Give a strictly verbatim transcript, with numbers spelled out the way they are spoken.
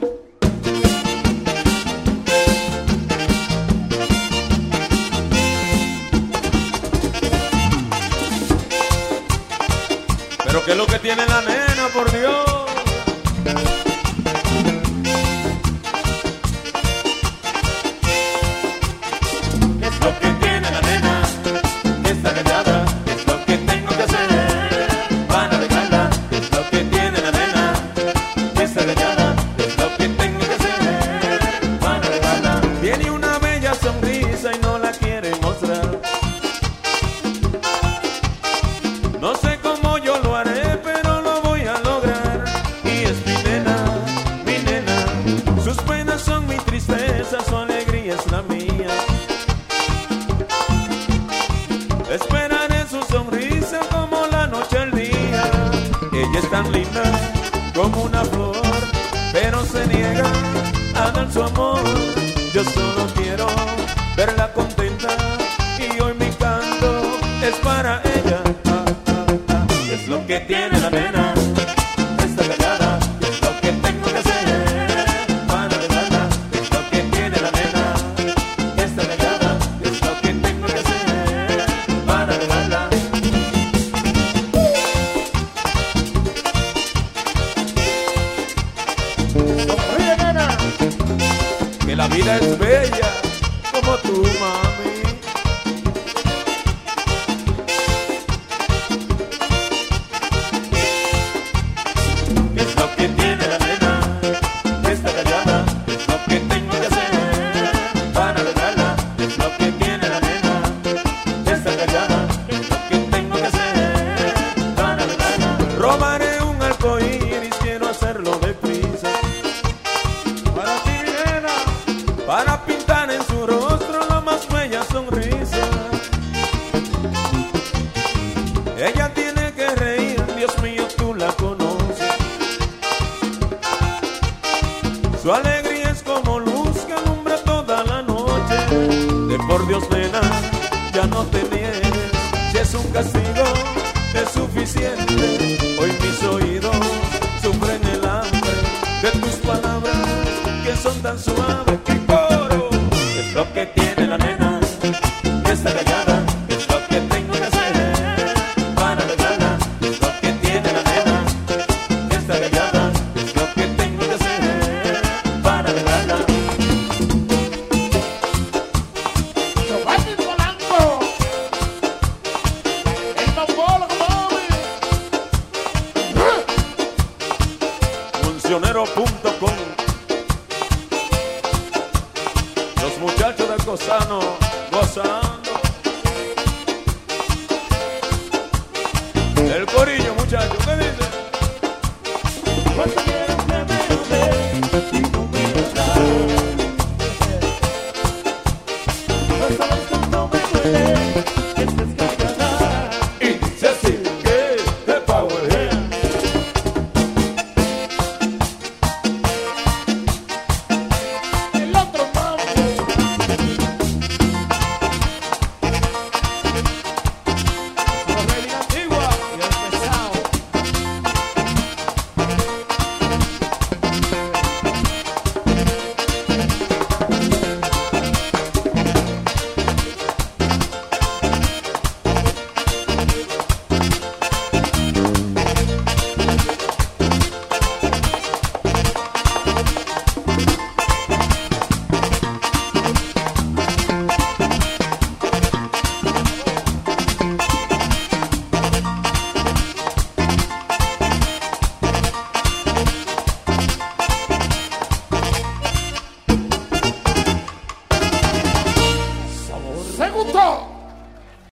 Pero ¿qué es lo que tiene la nena, por Dios? ¿Qué es lo que tiene la nena? Que está callada. ¿Qué es lo que tengo que hacer para dejarla? ¿Qué es lo que tiene la nena? Que está callada. ¿Qué es lo que tengo que hacer para dejarla? Tiene una bella sonrisa y no la quiere mostrar. No sé cómo yo lo haré, pero lo voy a lograr. Y es mi nena, mi nena. Sus penas son mi tristeza, su alegría es la mía. Esperaré su sonrisa como la noche al día. Ella es tan linda como una flor, pero se niega a dar su amor. Yo solo quiero verla contenta y hoy mi canto es para ella. ¿Qué es lo que tiene la nena? Está callada. ¿Qué es lo que tengo que hacer para dejarla? ¿Qué es lo que tiene la nena? Está callada. ¿Qué es lo que tengo que hacer para dejarla? Sonríe, nena, que la vida es bella como tú, mami. ¿Qué es lo que tiene la nena? Está callada. ¿Qué es lo que tengo que hacer para dejarla? ¿Qué es lo que tiene la nena? Está callada. ¿Qué es lo que tengo que hacer para dejarla? Robaré un arcoíris, quiero hacerlo deprisa. Para ti, mi nena, para pintar en su rostro la más bella sonrisa. Ella tiene que reír, Dios mío, tú la conoces. Su alegría es como luz que alumbra toda la noche. De por Dios, nena, ya no te niegues. Si es un castigo, es suficiente. Hoy mis oídos sufren el hambre de tus palabras que son tan suaves. ¡Qué coro! ¿Qué es lo que tiene la nena? Está callada. ¿Qué es lo que tengo que hacer para dejarla? ¿Qué es lo que tiene la nena? Está callada. ¿Qué es lo que tengo que hacer para dejarla? Giovanni Polanco, el mongólogo, mami. Funcionero punto com. Los muchachos de Cosano gozando. El corillo, muchachos, ¿qué dice?